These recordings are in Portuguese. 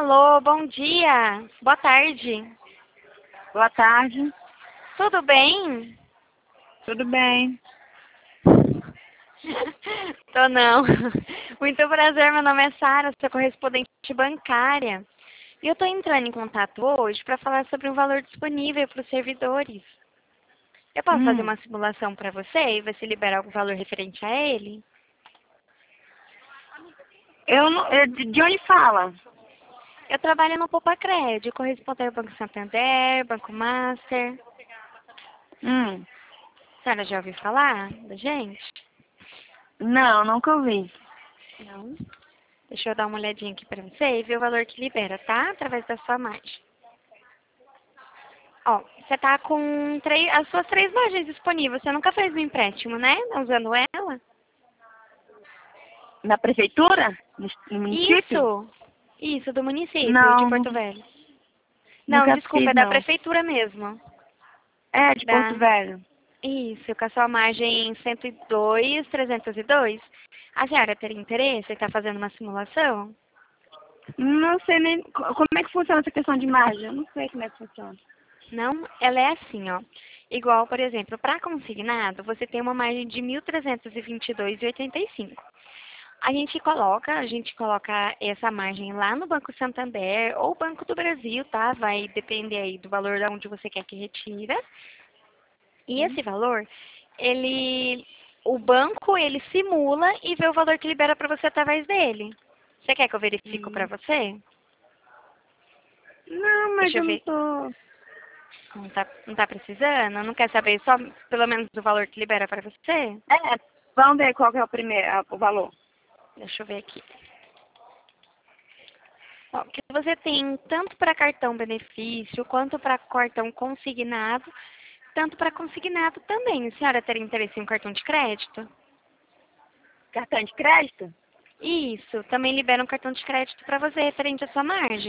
Alô, bom dia. Boa tarde. Boa tarde, Tudo bem? tudo bem? Tô não. Muito prazer, meu nome é Sara, sou correspondente bancária. E eu tô entrando em contato hoje para falar sobre um valor disponível para os servidores. Eu posso fazer Hum, uma simulação para você e ver se libera algum valor referente a ele? eu não, de onde fala? Eu trabalho no Popacred, correspondente Banco Santander, Banco Master. Hum, A senhora já ouviu falar da gente? não, nunca ouvi. Não. Deixa eu dar uma olhadinha aqui para você e ver o valor que libera, tá? Através da sua margem. Ó, você tá com as suas três margens disponíveis. Você nunca fez um empréstimo, né? Usando ela? Na prefeitura? No município? Isso, do município de Não, Porto Velho. Não, nunca desculpa, fiz, é da não. prefeitura mesmo. É, de Porto Da... Velho. Isso, com a sua margem 102, 302. A senhora teria interesse em estar fazendo uma simulação? Não sei nem como é que funciona essa questão de margem. Eu não sei como é que funciona. Não, ela é assim, ó. Igual, por exemplo, para consignado, você tem uma margem de 1.322,85. A gente coloca essa margem lá no Banco Santander ou Banco do Brasil, tá? Vai depender aí do valor de onde você quer que retira. E Hum. esse valor, o banco, ele simula e vê o valor que libera para você através dele. Você quer que eu verifique para Hum. você? Não, mas Deixa eu eu não ver. tô. Não tá precisando? Não quer saber só pelo menos o valor que libera para você? É, vamos ver qual que é o primeiro, o valor. Deixa eu ver aqui. Ó, que você tem tanto para cartão benefício quanto para cartão consignado, tanto para consignado também. A senhora teria interesse em um cartão de crédito? Cartão de crédito? Isso, também libera um cartão de crédito para você referente à sua margem.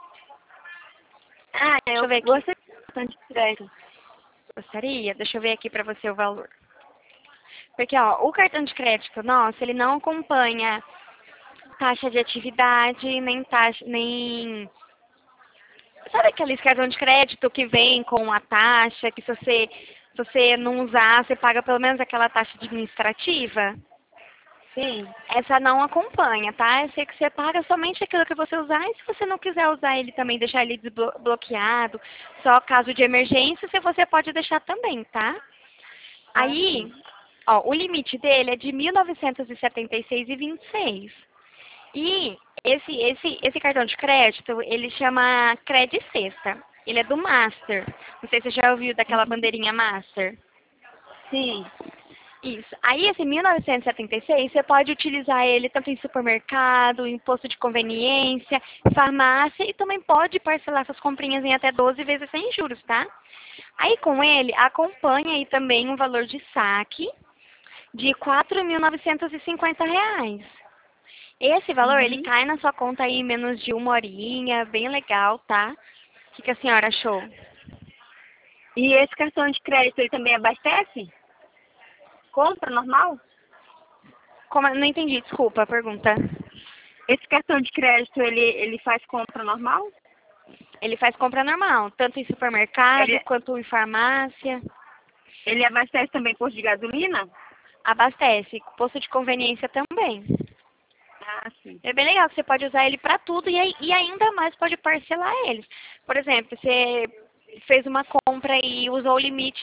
Ah, Deixa eu eu ver aqui. gostei de cartão de crédito. Gostaria? Deixa eu ver aqui para você o valor. Porque, ó, o cartão de crédito nosso, ele não acompanha taxa de atividade, nem taxa, nem... Sabe aqueles cartão de crédito que vem com a taxa, que se você não usar, você paga pelo menos aquela taxa administrativa? Sim. Essa não acompanha, tá? Eu sei que você paga somente aquilo que você usar, e se você não quiser usar ele também, deixar ele desbloqueado, só caso de emergência, você pode deixar também, tá? Ah, Aí, sim. ó, o limite dele é de 1.976,26. E esse cartão de crédito, ele chama Cred Sexta. Ele é do Master. Não sei se você já ouviu daquela bandeirinha Master. Sim. Isso. Aí esse 1976, você pode utilizar ele tanto em supermercado, em posto de conveniência, farmácia e também pode parcelar suas comprinhas em até 12 vezes sem juros, tá? Aí com ele, acompanha aí também um valor de saque de R$ 4.950. Esse valor, ele Uhum. cai na sua conta aí em menos de uma horinha, bem legal, tá? O que a senhora achou? E esse cartão de crédito, ele também abastece? Compra normal? Não entendi, desculpa a pergunta. Esse cartão de crédito, ele faz compra normal? Ele faz compra normal, tanto em supermercado Ele, quanto em farmácia. ele abastece também posto de gasolina? Abastece, posto de conveniência também. Ah, sim. É bem legal que você pode usar ele para tudo e ainda mais pode parcelar eles. Por exemplo, você fez uma compra e usou o limite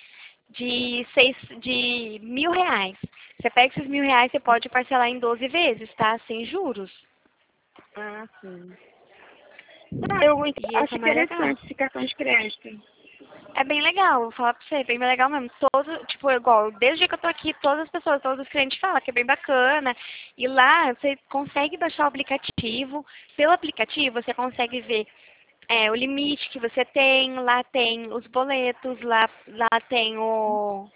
de R$ 1.000. Você pega esses R$ 1.000, você pode parcelar em 12 vezes, tá? Sem juros. Ah, sim. Ah, eu E esse acho é o mais legal. interessante esse cartão de crédito. É bem legal, vou falar pra você, é bem legal mesmo. Todo, tipo, igual, desde que eu tô aqui, todas as pessoas, todos os clientes falam que é bem bacana. E lá você consegue baixar o aplicativo. Pelo aplicativo você consegue ver o limite que você tem, lá tem os boletos, lá tem o.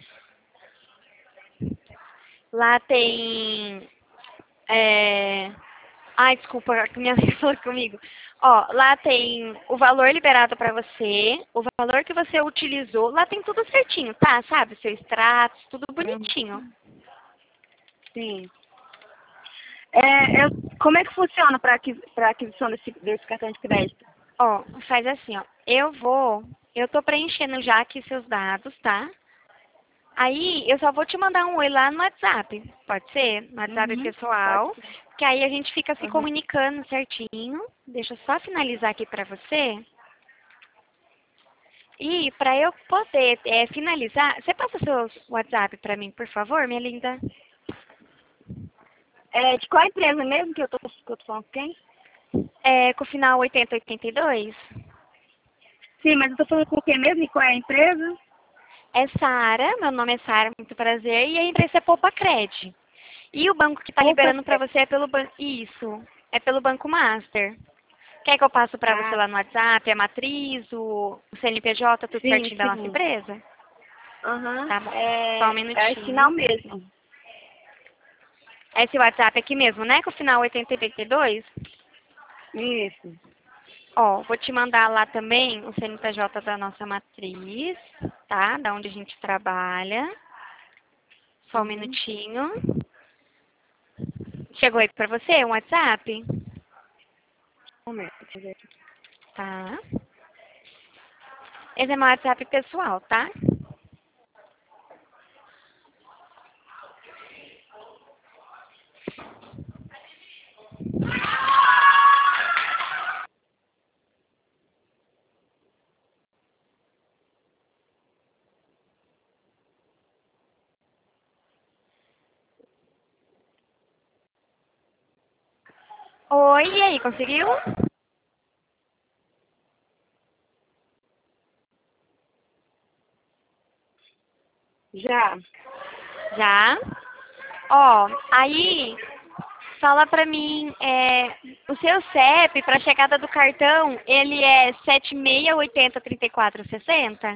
Lá tem. é, Ai, desculpa, a minha amiga falou comigo. Ó, lá tem o valor liberado para você, o valor que você utilizou. Lá tem tudo certinho, tá? Sabe? Seu extrato, tudo Uhum. bonitinho. Sim. Como é que funciona para aquisição desse cartão de crédito? Ó, faz assim, ó. Eu tô preenchendo já aqui seus dados, tá? Aí eu só vou te mandar um oi lá no WhatsApp. Pode ser? No WhatsApp Uhum, pode pessoal. ser. Que aí a gente fica se Uhum. comunicando certinho. Deixa eu só finalizar aqui pra você. E para eu poder finalizar, você passa seu WhatsApp pra mim, por favor, minha linda? De qual empresa mesmo que eu tô falando com quem? É, com o final 8082? Sim, mas eu tô falando com quem mesmo e qual é a empresa? É Sara, meu nome é Sara, muito prazer. E a empresa é Poupa Cred. E o banco que está Opa, liberando para você é pelo banco. Isso, é pelo Banco Master. Quer que eu passo para você ah, lá no WhatsApp, a matriz, o CNPJ, tudo sim, certinho da nossa sim. empresa? Aham, Tá bom. Só um é sinal minutinho. mesmo. Esse WhatsApp aqui mesmo, né? Com o final 8082? Isso. Ó, vou te mandar lá também o CNPJ da nossa matriz, tá? Da onde a gente trabalha. Só um Uhum. minutinho. Chegou aí pra você um WhatsApp? Um momento, deixa eu ver aqui. Tá. Esse é meu WhatsApp pessoal, tá? Oi, e aí, conseguiu? Já. Já. Ó, aí fala pra mim, o seu CEP pra chegada do cartão, ele é 76803460?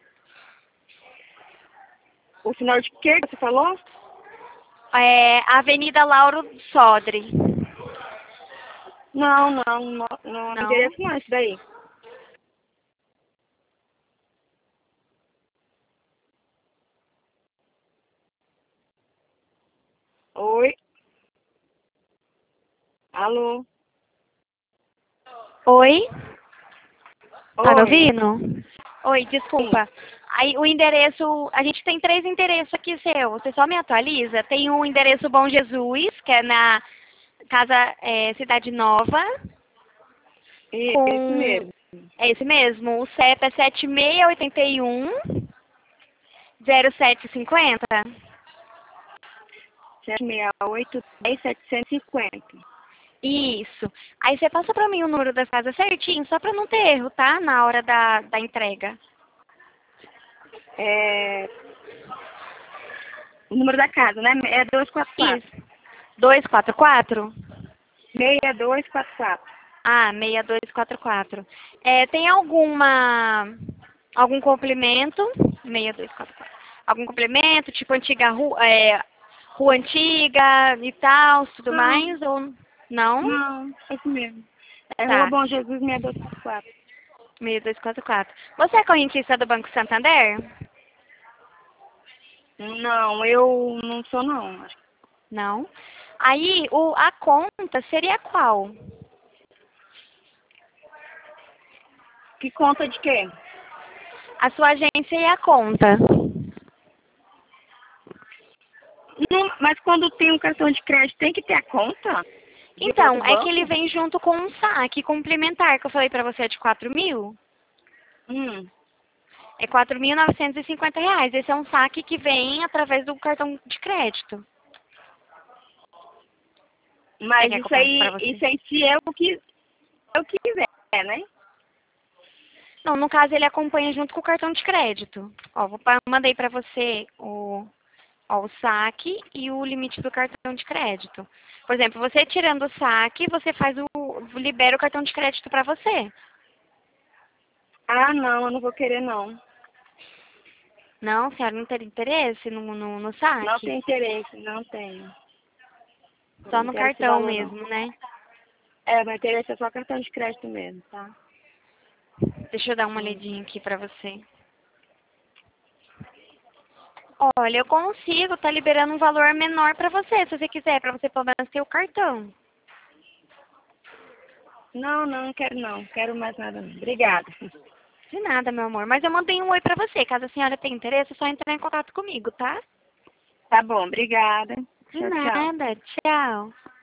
O sinal de quê que você falou? É Avenida Lauro Sodre. Não, não, não, não é Não? endereço não, esse daí. Oi, alô, Oi? Tá me oi, ouvindo? Oi, sim, desculpa. Aí o endereço, a gente tem 3 endereços aqui seu. Você só me atualiza? Tem o endereço Bom Jesus, que é na Casa Cidade Nova, isso com mesmo. é esse mesmo. O CEP é 7681 0750. 768-10-750. Isso. Aí você passa pra mim o número da casa certinho, só pra não ter erro, tá? Na hora da entrega. É, o número da casa, né? É 244. Isso. 244. 6244. Ah, 6244. Tem algum complemento? 6244. Algum complemento, tipo antiga rua, rua antiga e tal, tudo Não, mais? Ou não? não, é isso mesmo. É Rua Tá, Bom Jesus 6244. 6244. Você é correntista do Banco Santander? Não, eu não sou não. Não. Aí, a conta seria qual? Que conta de quê? A sua agência e a conta. Não, mas quando tem um cartão de crédito, tem que ter a conta de outro Então, é que ele banco? vem junto com um saque complementar, que eu falei pra você de 4.000. Hum, É R$ 4.950. Esse é um saque que vem através do cartão de crédito. Você mas quer que eu passe pra você? isso aí se eu quiser, né? Não, no caso ele acompanha junto com o cartão de crédito. Ó, mandei pra você o saque e o limite do cartão de crédito. Por exemplo, você tirando o saque, você libera o cartão de crédito pra você. Ah, não, eu não vou querer não. Não, a senhora não teria interesse no Não saque? tenho interesse, não tenho. Só Não no quero esse cartão valor não. mesmo, né? Meu interesse é só cartão de crédito mesmo, tá? Deixa eu dar uma Hum. olhadinha aqui pra você. Olha, eu consigo estar liberando um valor menor para você, se você quiser, para você pelo menos ter o cartão. Não, não quero não. Quero mais nada não. Obrigada. De nada, meu amor. Mas eu mandei um oi pra você. Caso a senhora tenha interesse, é só entrar em contato comigo, tá? Tá bom, obrigada. De Tchau, tchau. nada. Tchau.